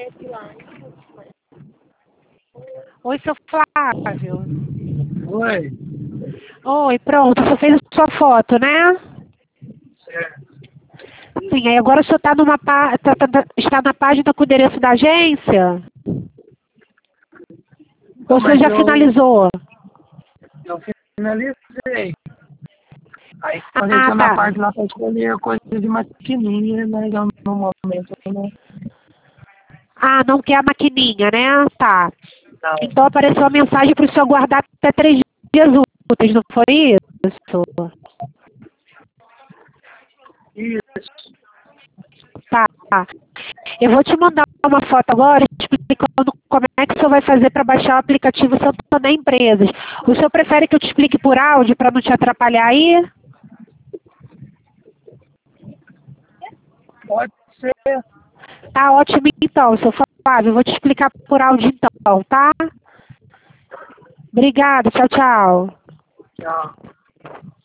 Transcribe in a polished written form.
Oi, seu Flávio. Oi. Oi, pronto, você fez a sua foto, né? Certo. Sim, aí agora o senhor está na página com o endereço da agência? Ou o senhor Mas já finalizou? eu finalizei. Aí quando Ah, entrou na tá. parte lá para escolher coisa de maquininha, mas eu, no momento eu não. Ah, não quer a maquininha, né? Tá. Não. Então apareceu a mensagem para o senhor guardar até 3 dias úteis, não foi isso? Isso. Tá. Eu vou te mandar uma foto agora explicando como é que o senhor vai fazer para baixar o aplicativo Santander Empresas. O senhor prefere que eu te explique por áudio para não te atrapalhar aí? Pode ser. Tá ótimo então, seu Flávio. Eu vou te explicar por áudio então, tá? Obrigada, tchau, tchau. Tchau.